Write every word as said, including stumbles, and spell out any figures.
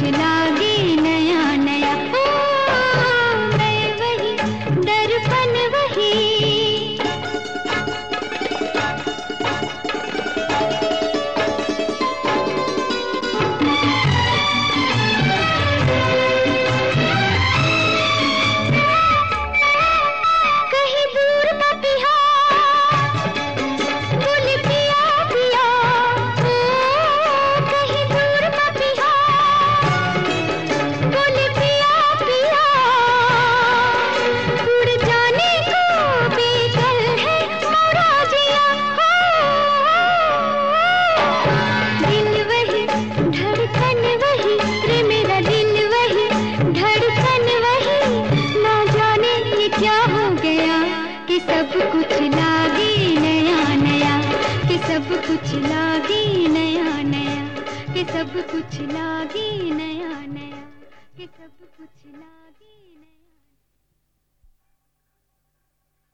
लागे नया नया। ओ मैं वही दर्पण वही, कहीं दूर पपिया बोले पिया पिया, कहीं दूर पपिया बोले पिया पिया, उड़ जाने को बेकल है मोरा जिया। दिल वही धड़कन वही रे मेरा दिल वही धड़कन वही, ना जाने ये क्या हो गया कि सब कुछ लागे नया नया, कि सब कुछ लागे नया नया, कि सब कुछ लागे नया नया, कि सब कुछ लागे